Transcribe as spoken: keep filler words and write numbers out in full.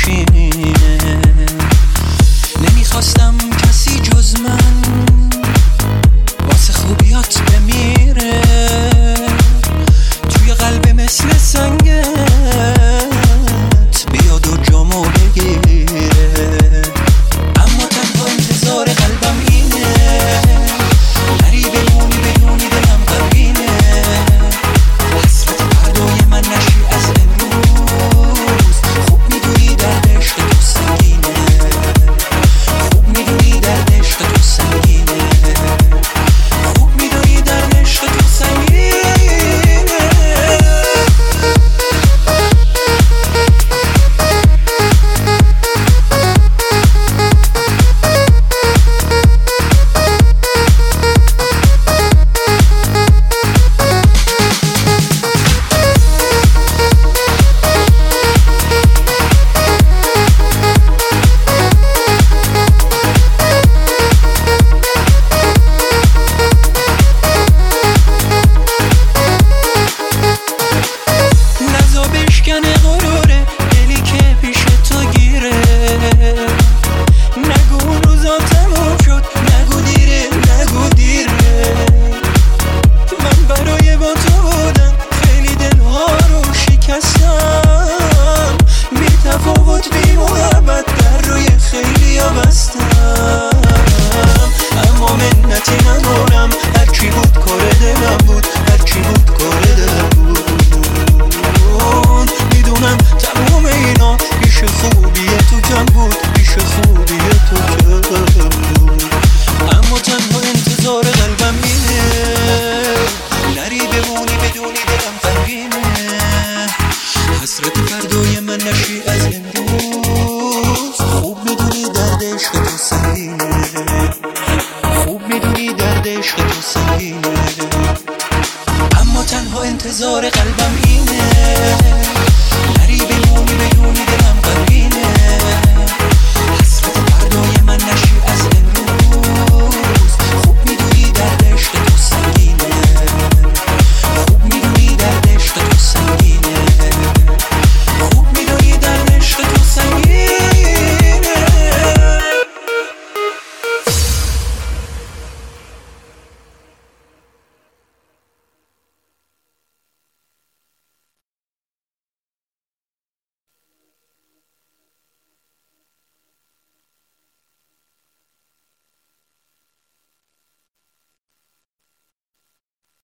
ماشینه. نمیخواستم کسی جز من واسه خوبیات بمیره، توی قلب مثل سنگت بیاد و جامو بگیره. اما تنها انتظار قلبم اینه، نری بمونی بدونی دلم غمگینه. حسرت فردای من نشی از امروز، خوب میدونی درد عشق تو سنگینه، خوب میدونی درد عشق تو سنگینه، خوب میدونی درد عشق تو سنگینه. بشکنه غروره دلی که پیش تو گیره، نگو اون روزا تموم شد، نگو دیره نگو دیره. من برای با تو بودم خیلی دلها رو شکستم، بی تفاوت بی محبت در روی خیلی ها بستم. اما منتی ندارم، هرچی بود کار دلم بود، هرچی بود کار دلم بود. میدونم تموم اینا پیش خوبی تو کم بود، پیش خوبی تو کم بود. اما تنها انتظار قلبم اینه، نری بمونی بدونی دلم غمگینه. حسرت فردای من نشی از